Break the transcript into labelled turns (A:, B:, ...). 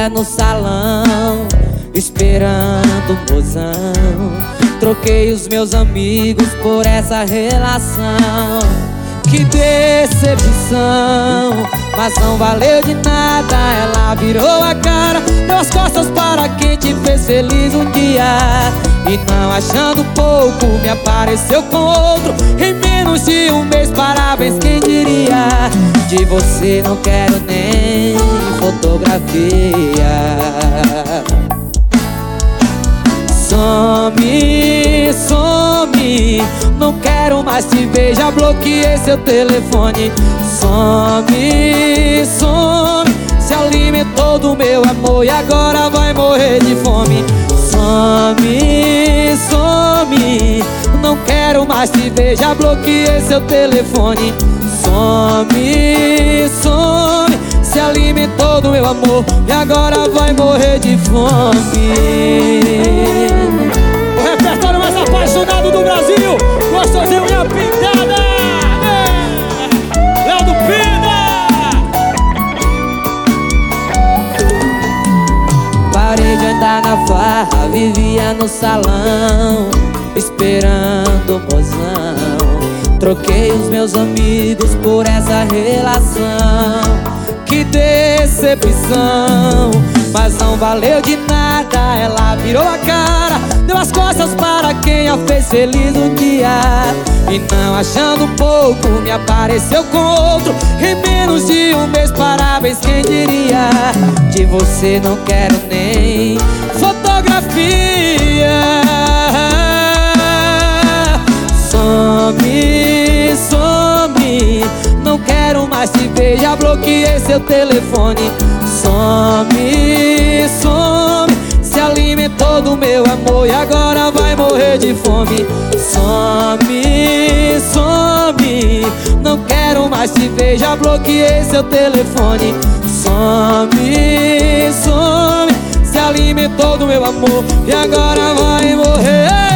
A: vivia no salão esperando o mozão. Troquei os meus amigos por essa relação. Que decepção, mas não valeu de nada. Ela virou a cara, deu as costas para quem te fez feliz um dia. E não achando pouco, me apareceu com outro. Em menos de um mês, parabéns, quem diria? De você não quero nem fotografia. Some, some, não quero mais te ver, já bloqueei seu telefone. Some, some, se alimentou do meu amor e agora vai morrer de fome. Some, some, não quero mais te ver, já bloqueei seu telefone. Some, some, se alimentou do meu amor e agora vai morrer de fome.
B: O repertório mais apaixonado do Brasil, gostosinho e a pintada, Léo do Pina.
A: Parei de andar na farra, vivia no salão esperando o mozão. Troquei os meus amigos por essa relação. Que decepção, mas não valeu de nada. Ela virou a cara, deu as costas para quem a fez feliz um dia. E não achando pouco, me apareceu com outro. Em menos de um mês, parabéns, quem diria? De você não quero nem fotografia. Some, some, não quero mais te ver, já bloqueei seu telefone. Some, some, se alimentou do meu amor e agora vai morrer de fome. Some, some, não quero mais te ver, já bloqueei seu telefone. Some, some, se alimentou do meu amor e agora vai morrer.